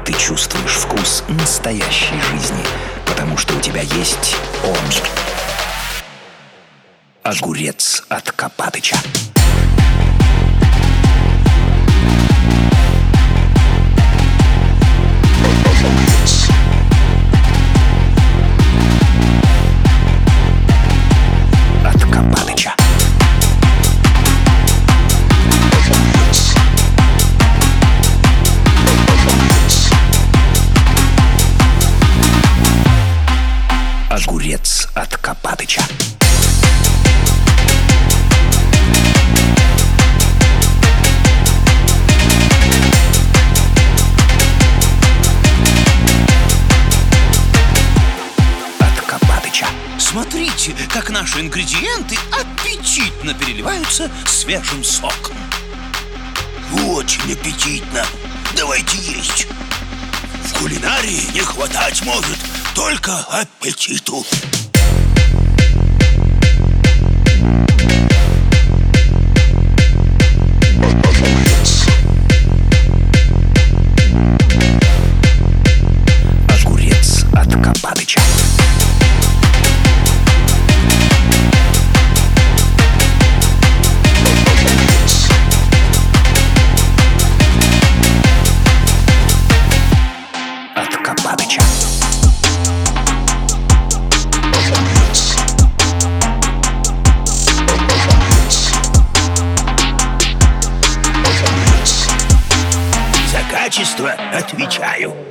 ты чувствуешь вкус настоящей жизни, потому что у тебя есть он. Огурец от Копатыча. От Копатыча. Огурец от Копатыча. От Копатыча. Смотрите, как наши ингредиенты аппетитно переливаются свежим соком. Очень аппетитно. Давайте есть. В кулинарии не хватать может только аппетиту. Огурец от Копатыча. От Копатыча. За качество отвечаю.